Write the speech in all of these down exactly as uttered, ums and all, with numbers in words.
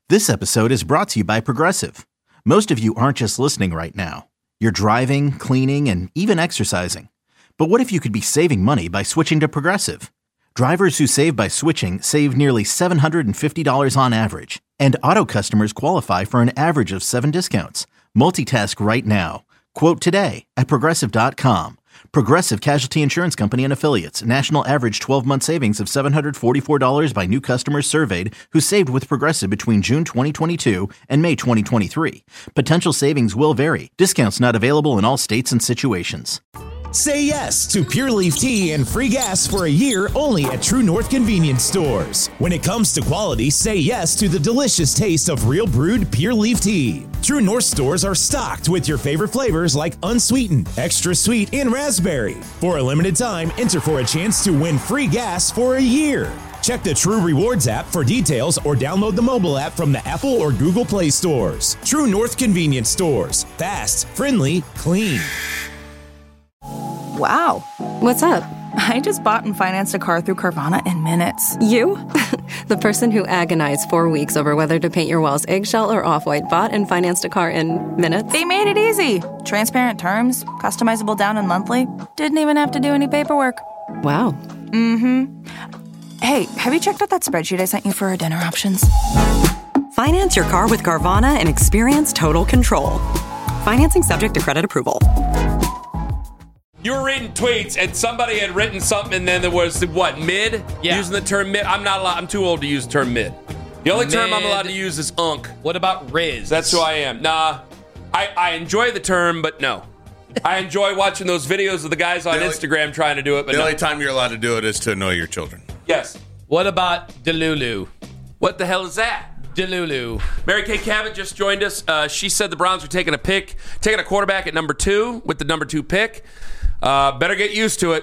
This episode is brought to you by Progressive. Most of you aren't just listening right now. You're driving, cleaning, and even exercising. But what if you could be saving money by switching to Progressive? Drivers who save by switching save nearly seven hundred fifty dollars on average. And auto customers qualify for an average of seven discounts. Multitask right now. Quote today at Progressive dot com. Progressive Casualty Insurance Company and Affiliates. National average twelve-month savings of seven hundred forty-four dollars by new customers surveyed who saved with Progressive between June twenty twenty-two and May twenty twenty-three. Potential savings will vary. Discounts not available in all states and situations. Say yes to Pure Leaf Tea and free gas for a year only at True North Convenience Stores. When it comes to quality, say yes to the delicious taste of real brewed Pure Leaf Tea. True North stores are stocked with your favorite flavors like unsweetened, extra sweet, and raspberry. For a limited time, enter for a chance to win free gas for a year. Check the True Rewards app for details or download the mobile app from the Apple or Google Play stores. True North Convenience Stores. Fast, friendly, clean. Wow. What's up? I just bought and financed a car through Carvana in minutes. You? The person who agonized four weeks over whether to paint your walls eggshell or off-white bought and financed a car in minutes? They made it easy. Transparent terms, customizable down and monthly. Didn't even have to do any paperwork. Wow. Mm-hmm. Hey, have you checked out that spreadsheet I sent you for our dinner options? Finance your car with Carvana and experience total control. Financing subject to credit approval. You were reading tweets, and somebody had written something, and then there was, what, mid? Yeah. Using the term mid. I'm not allowed. I'm too old to use the term mid. The only Mid. term I'm allowed to use is unk. What about Riz? That's who I am. Nah, I, I enjoy the term, but no. I enjoy watching those videos of the guys on The only- Instagram trying to do it, but The no. only time you're allowed to do it is to annoy your children. Yes. What about Delulu? What the hell is that? Delulu. Mary Kay Cabot just joined us. Uh, she said the Browns are taking a pick, taking a quarterback at number two with the number two pick. Uh, better get used to it.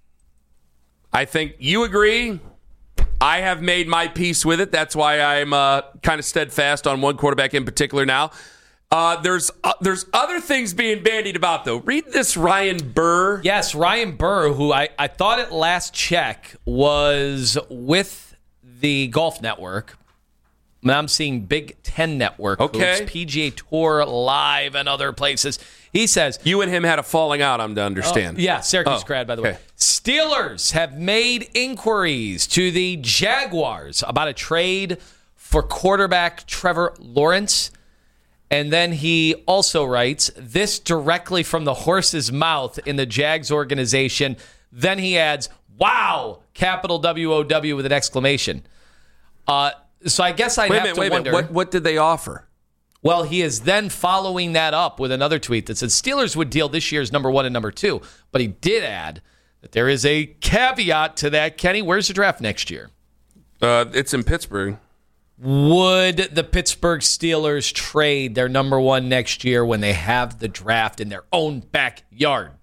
I think you agree. I have made my peace with it. That's why I'm uh, kind of steadfast on one quarterback in particular now. Uh, there's uh, there's other things being bandied about, though. Read this Ryan Burr. Yes, Ryan Burr, who I, I thought at last check was with the Golf Network. Now I'm seeing Big Ten Network, Okay. hoops, P G A Tour Live, and other places. He says... You and him had a falling out, I'm to understand. Oh, yeah, Syracuse Oh, grad, by the okay. way. Steelers have made inquiries to the Jaguars about a trade for quarterback Trevor Lawrence. And then he also writes this directly from the horse's mouth in the Jags organization. Then he adds, wow, capital W O W with an exclamation. Uh, so I guess I'd Wait a have minute, to wait a wonder. minute. What, what did they offer? Well, he is then following that up with another tweet that said Steelers would deal this year's number one and number two. But he did add that there is a caveat to that. Kenny, where's the draft next year? Uh, it's in Pittsburgh. Would the Pittsburgh Steelers trade their number one next year when they have the draft in their own backyard?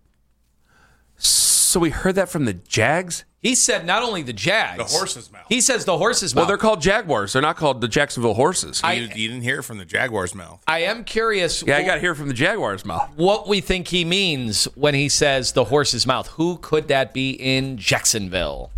So we heard that from the Jags? He said not only the Jags. The horse's mouth. He says the horse's Well, mouth. they're called Jaguars. They're not called the Jacksonville Horses. I- You, you didn't hear it from the Jaguars' mouth. I am curious yeah, I got to hear from the Jaguars' mouth. what we think he means when he says the horse's mouth. Who could that be in Jacksonville?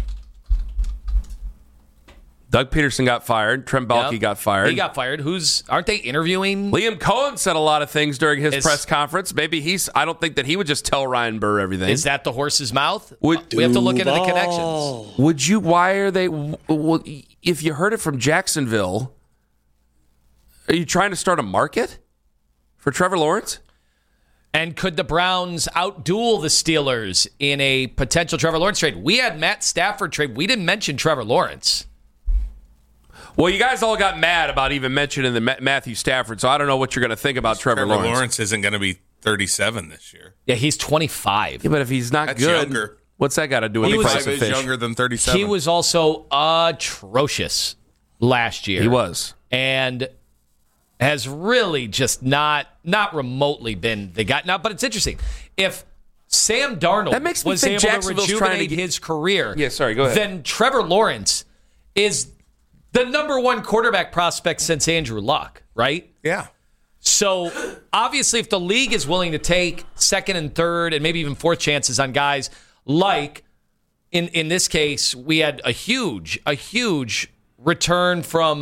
Doug Peterson got fired. Trent Baalke Yep. got fired. He got fired. Who's aren't they interviewing? Liam Cohen said a lot of things during his Is- press conference. Maybe he's. I don't think that he would just tell Ryan Burr everything. Is that the horse's mouth? Would- we have to look into the connections. Would you? Why are they? Well, if you heard it from Jacksonville, are you trying to start a market for Trevor Lawrence? And could the Browns outduel the Steelers in a potential Trevor Lawrence trade? We had Matt Stafford trade. We didn't mention Trevor Lawrence. Well, you guys all got mad about even mentioning the Ma- Matthew Stafford, so I don't know what you're going to think about Trevor, Trevor Lawrence. Lawrence isn't going to be thirty-seven this year. Yeah, he's twenty-five. Yeah, but if he's not That's good, younger. what's that got to do with He the was- price of is fish? younger than thirty-seven. He was also atrocious last year. He was. And has really just not not remotely been the guy. Now, but it's interesting. If Sam Darnold That makes me was think able to Jacksonville's trying to rejuvenate get- his career, Yeah, sorry, go ahead. then Trevor Lawrence is the number one quarterback prospect since Andrew Luck, right? Yeah. So obviously, if the league is willing to take second and third and maybe even fourth chances on guys like, in, in this case, we had a huge, a huge return from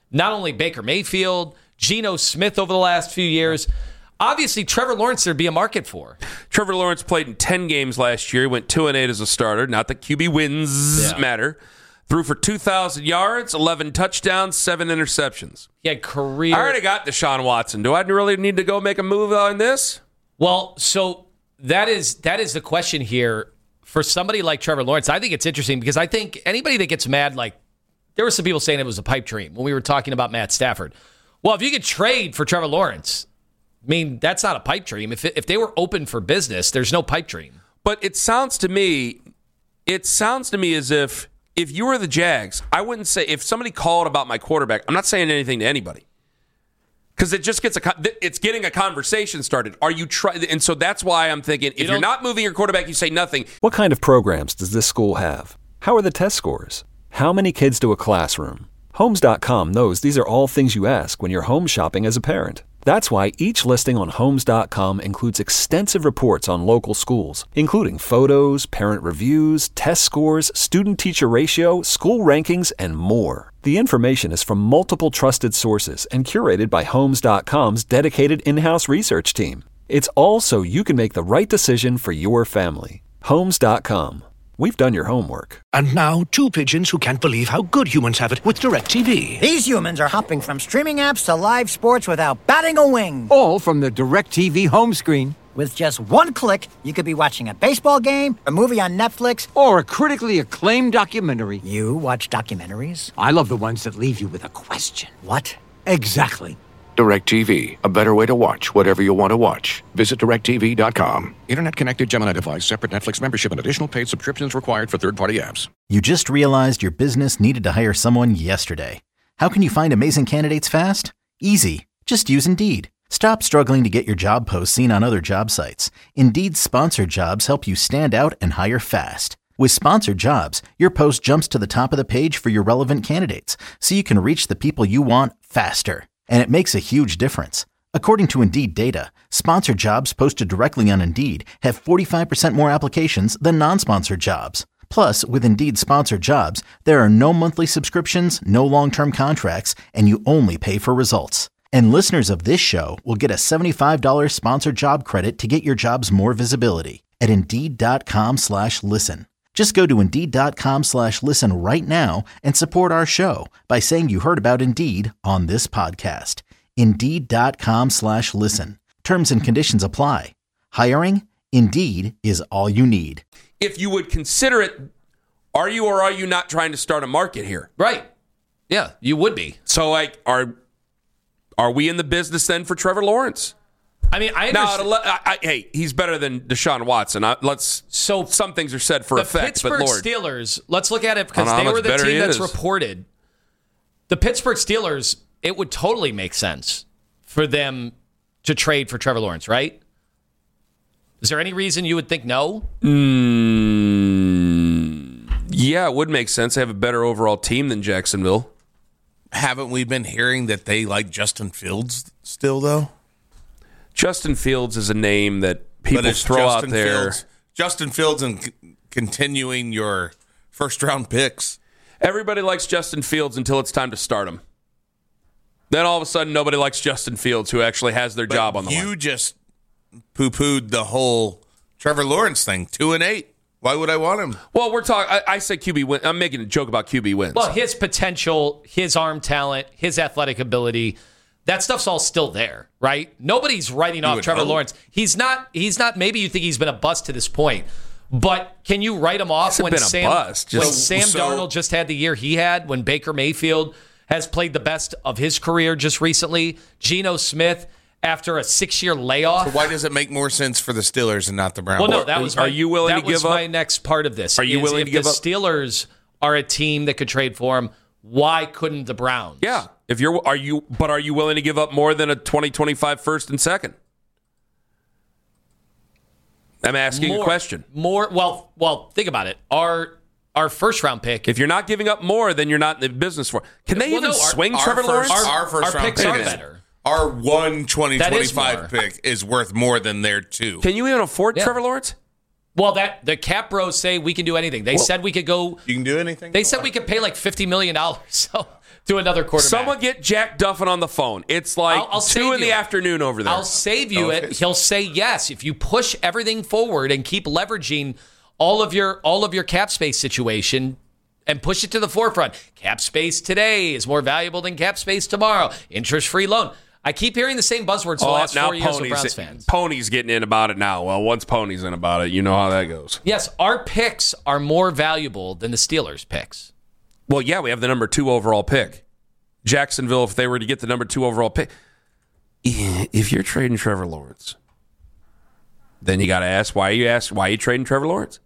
not only Baker Mayfield, Geno Smith over the last few years. Obviously, Trevor Lawrence there'd be a market for. Trevor Lawrence played in ten games last year. He went two and eight as a starter. Not that Q B wins Yeah. matter. Threw for two thousand yards, eleven touchdowns, seven interceptions. He had career. I already got Deshaun Watson. Do I really need to go make a move on this? Well, so that is that is the question here for somebody like Trevor Lawrence. I think it's interesting because I think anybody that gets mad, like there were some people saying it was a pipe dream when we were talking about Matt Stafford. Well, if you could trade for Trevor Lawrence, I mean, that's not a pipe dream. If if they were open for business, there's no pipe dream. But it sounds to me, it sounds to me as if if you were the Jags, I wouldn't say if somebody called about my quarterback. I'm not saying anything to anybody because it just gets a it's getting a conversation started. Are you trying? And so that's why I'm thinking if you you're not moving your quarterback, you say nothing. What kind of programs does this school have? How are the test scores? How many kids to a classroom? Homes dot com knows these are all things you ask when you're home shopping as a parent. That's why each listing on Homes dot com includes extensive reports on local schools, including photos, parent reviews, test scores, student-teacher ratio, school rankings, and more. The information is from multiple trusted sources and curated by Homes dot com's dedicated in-house research team. It's all so you can make the right decision for your family. Homes dot com. We've done your homework. And now, two pigeons who can't believe how good humans have it with DirecTV. These humans are hopping from streaming apps to live sports without batting a wing. All from the DirecTV home screen. With just one click, you could be watching a baseball game, a movie on Netflix, or a critically acclaimed documentary. You watch documentaries? I love the ones that leave you with a question. What? Exactly. DirecTV, a better way to watch whatever you want to watch. Visit direct T V dot com. Internet-connected Gemini device, separate Netflix membership, and additional paid subscriptions required for third-party apps. You just realized your business needed to hire someone yesterday. How can you find amazing candidates fast? Easy. Just use Indeed. Stop struggling to get your job posts seen on other job sites. Indeed's sponsored jobs help you stand out and hire fast. With sponsored jobs, your post jumps to the top of the page for your relevant candidates, so you can reach the people you want faster. And it makes a huge difference. According to Indeed data, sponsored jobs posted directly on Indeed have forty-five percent more applications than non-sponsored jobs. Plus, with Indeed sponsored jobs, there are no monthly subscriptions, no long-term contracts, and you only pay for results. And listeners of this show will get a seventy-five dollars sponsored job credit to get your jobs more visibility at Indeed.com slash listen. Just go to Indeed.com slash listen right now and support our show by saying you heard about Indeed on this podcast. Indeed.com slash listen. Terms and conditions apply. Hiring? Indeed is all you need. If you would consider it, are you or are you not trying to start a market here? Right. Yeah, you would be. So, like, are are we in the business then for Trevor Lawrence? I mean, I now, understand. I, I, hey, he's better than Deshaun Watson. I, let's. So some things are said for the effect, Pittsburgh but Lord, Steelers. Let's look at it I because don't know they how were much the better team he that's is. reported. The Pittsburgh Steelers. It would totally make sense for them to trade for Trevor Lawrence, right? Is there any reason you would think no? Mm, yeah, it would make sense. They have a better overall team than Jacksonville. Haven't we been hearing that they like Justin Fields still, though? Justin Fields is a name that people But it's throw Justin out there. Fields, Justin Fields and c- continuing your first-round picks. Everybody likes Justin Fields until it's time to start him. Then all of a sudden, nobody likes Justin Fields, who actually has their But job on the you line. just poo-pooed the whole Trevor Lawrence thing. Two and eight. Why would I want him? Well, we're talking. I, I say Q B win. I'm making a joke about Q B wins. Well, his potential, his arm talent, his athletic ability, that stuff's all still there, right? Nobody's writing You off would Trevor hope. Lawrence. He's not. He's not. Maybe you think he's been a bust to this point, but can you write him off Hasn't when been a Sam bust, when just- Sam so- Darnold just had the year he had? When Baker Mayfield has played the best of his career just recently, Geno Smith after a six-year layoff. Why does it make more sense for the Steelers and not the Browns? Well, no, that was Are my, you willing that to give was up? my next part of this. Are you is willing if to give the up? Steelers are a team that could trade for him, why couldn't the Browns? yeah, if you're, are you? But are you willing to give up more than a twenty twenty-five first and second? I'm asking more, a question. More well, well, think about it. Our our first round pick. If you're not giving up more, then you're not in the business for. Can they Well, even no, our- swing our Trevor first- Lawrence? Our first our round picks pick are is- better. Our one twenty That is twenty-five more. pick is worth more than their two. Can you even afford Yeah. Trevor Lawrence? Well, that the cap bros say we can do anything. They said we could go. You can do anything? They said we could pay like fifty million dollars. So to another quarterback. Someone get Jack Duffin on the phone. It's like I'll, I'll two in you. the afternoon over there. I'll save you okay. it. He'll say yes if you push everything forward and keep leveraging all of your all of your cap space situation and push it to the forefront. Cap space today is more valuable than cap space tomorrow. Interest-free loan. I keep hearing the same buzzwords for the oh, last now four years Pony's, with Browns fans. Pony's getting in about it now. Well, once Pony's in about it, you know how that goes. Yes, our picks are more valuable than the Steelers' picks. Well, yeah, we have the number two overall pick. Jacksonville, if they were to get the number two overall pick, if you're trading Trevor Lawrence, then you got to ask, why are you ask, why are you trading Trevor Lawrence?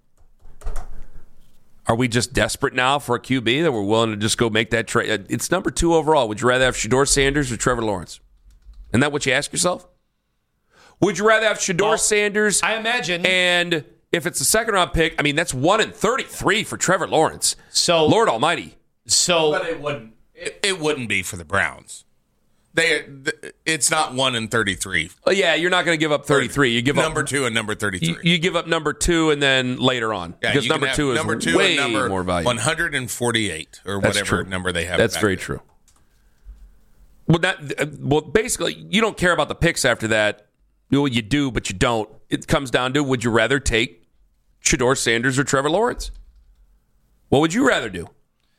Are we just desperate now for a Q B that we're willing to just go make that trade? It's number two overall. Would you rather have Shedeur Sanders or Trevor Lawrence? Isn't that what you ask yourself? Would you rather have Shedeur well, Sanders? I imagine. And if it's a second round pick, I mean, that's one in thirty-three for Trevor Lawrence. So, Lord Almighty. So, but it wouldn't. It, it wouldn't be for the Browns. They. It's not one in thirty-three. Oh, yeah, you're not going to give up thirty-three. You give number up, two and number thirty-three. You, you give up number two and then later on. Yeah, because number two is number two way and number more valuable. one hundred forty-eight or That's whatever true. number they have. That's very there. true. Well, that, well, basically, you don't care about the picks after that. Well, you do, but you don't. It comes down to, would you rather take Shedeur Sanders or Trevor Lawrence? What would you rather do?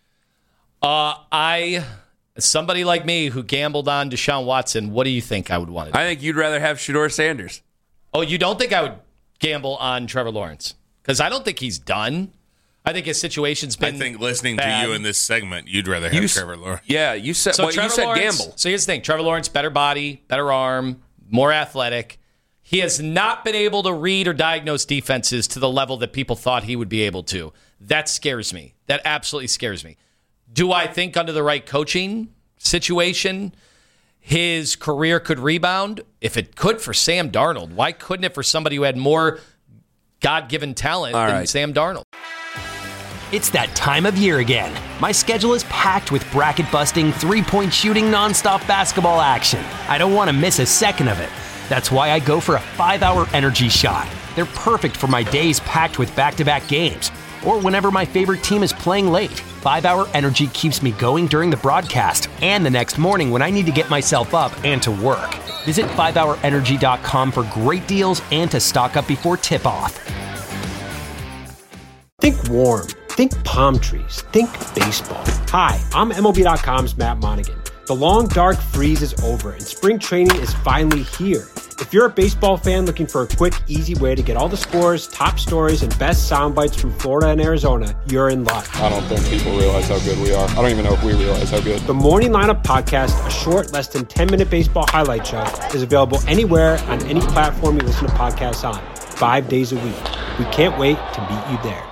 Uh, I, somebody like me who gambled on Deshaun Watson, what do you think I would want to do? I think you'd rather have Shedeur Sanders. Oh, you don't think I would gamble on Trevor Lawrence? Because I don't think he's done. I think his situation's been I think listening bad. to you in this segment, you'd rather have You, Trevor Lawrence. Yeah, you said, so well, Trevor you said Lawrence, gamble. So here's the thing. Trevor Lawrence, better body, better arm, more athletic. He has not been able to read or diagnose defenses to the level that people thought he would be able to. That scares me. That absolutely scares me. Do I think under the right coaching situation, his career could rebound? If it could for Sam Darnold, why couldn't it for somebody who had more God-given talent All than right. Sam Darnold? It's that time of year again. My schedule is packed with bracket-busting, three-point shooting, nonstop basketball action. I don't want to miss a second of it. That's why I go for a five-hour energy shot. They're perfect for my days packed with back-to-back games, or whenever my favorite team is playing late. five-hour energy keeps me going during the broadcast and the next morning when I need to get myself up and to work. Visit five hour energy dot com for great deals and to stock up before tip-off. Think warm. Think palm trees. Think baseball. Hi, I'm M L B dot com's Matt Monaghan. The long, dark freeze is over, and spring training is finally here. If you're a baseball fan looking for a quick, easy way to get all the scores, top stories, and best sound bites from Florida and Arizona, you're in luck. I don't think people realize how good we are. I don't even know if we realize how good. The Morning Lineup Podcast, a short, less than ten-minute baseball highlight show, is available anywhere on any platform you listen to podcasts on, five days a week. We can't wait to meet you there.